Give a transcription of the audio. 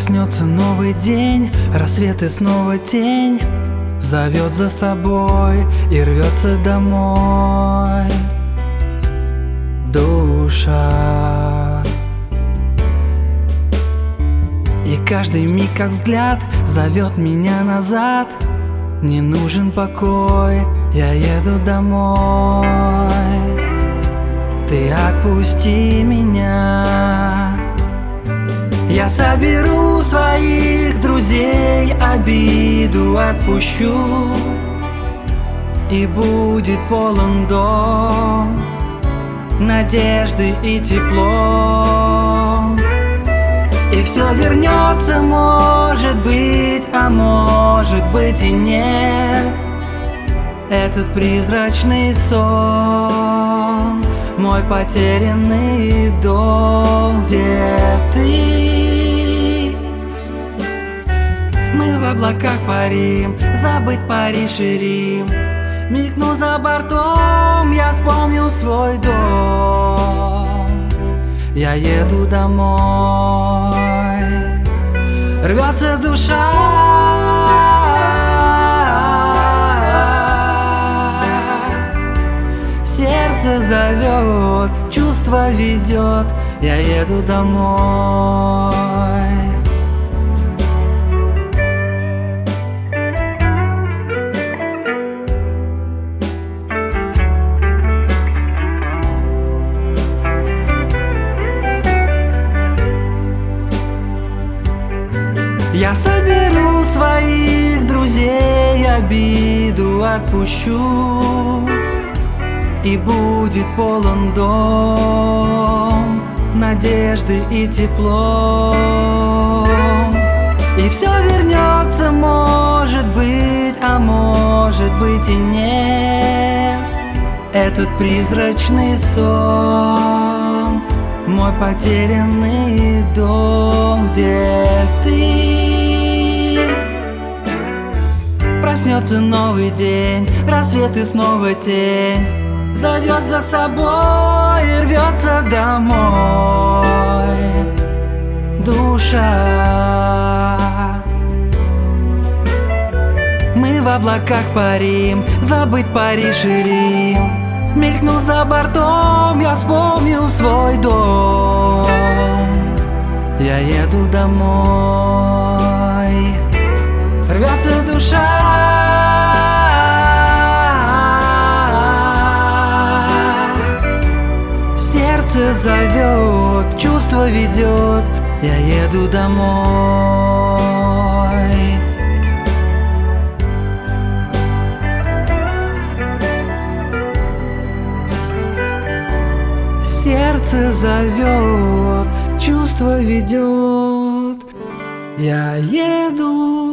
Проснется новый день, рассвет и снова тень зовет за собой и рвется домой душа. И каждый миг, как взгляд, зовет меня назад. Мне нужен покой, я еду домой. Ты отпусти меня. Я соберу своих друзей, обиду отпущу, и будет полон дом надежды и тепло. И все вернется, может быть, а может быть и нет. Этот призрачный сон, мой потерянный дом, где ты? Мы в облаках парим, забыть Париж и Рим. Мелькну за бортом, я вспомнил свой дом. Я еду домой, рвется душа. Сердце зовет, чувство ведет, я еду домой. Я соберу своих друзей, обиду отпущу, и будет полон дом надежды и тепло. И все вернется, может быть, а может быть и нет. Этот призрачный сон, мой потерянный дом, где ты? Проснется новый день, рассвет и снова тень зовет за собой и рвется домой душа. Мы в облаках парим, забыть Париж и Рим. Мелькну за бортом, я вспомнил свой дом. Я еду домой, рвется душа. Сердце зовет, чувство ведет, я еду домой. Сердце зовет, чувство ведет, я еду